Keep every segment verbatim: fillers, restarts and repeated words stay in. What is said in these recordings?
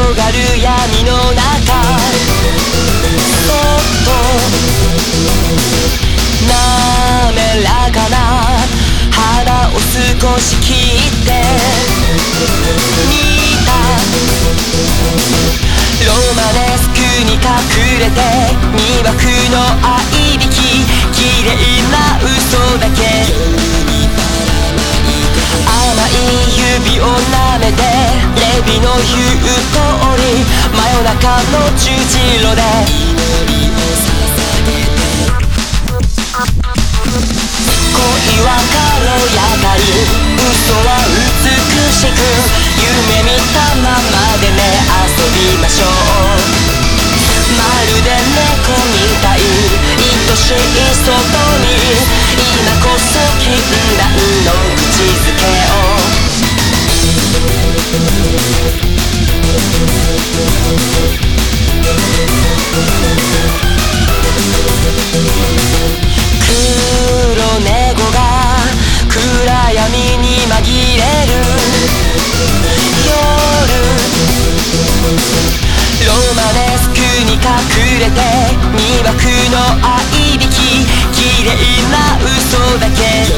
がる闇の中、そっと滑らかな肌を少し切って見た。ロマネスクに隠れて魅惑の愛引き、綺麗な嘘だけ。甘い指を舐めてレビの言う通り、真夜中の十字路で恋は軽やかに、嘘は美しく、夢見たままでね、遊びましょう。まるで猫みたい愛しい外に、今こそ禁断の口づけを。黒猫が暗闇に紛れる夜、ロマネスクに隠れて魅惑の愛引き、綺麗な嘘だけ。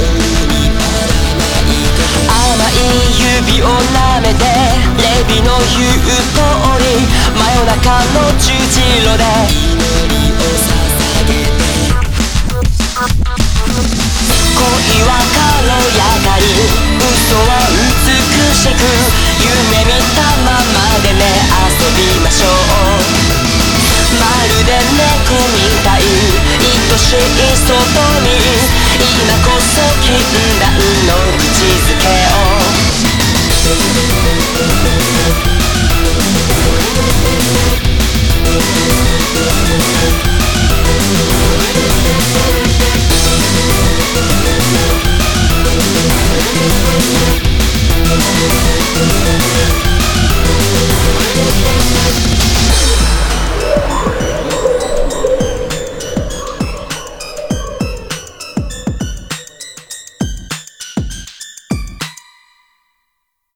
甘い指を舐めてレビの言う通り、真夜中の十字路で恋は軽やかに、嘘は美しく、夢見たままでね、遊びましょう。まるで猫みたい愛しい外に、今こそ禁断の口づけを。 We'll be right back.